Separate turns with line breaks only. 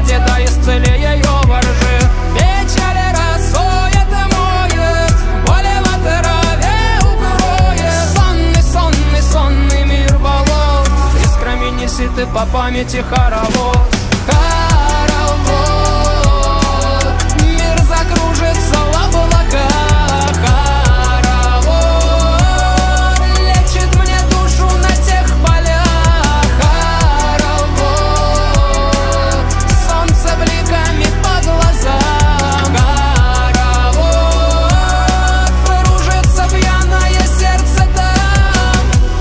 победе, да исцели ее воржи. Печали росой отмоет, боли в отрыве укроет. Сонный, сонный, сонный мир болот, искрами неси ты по памяти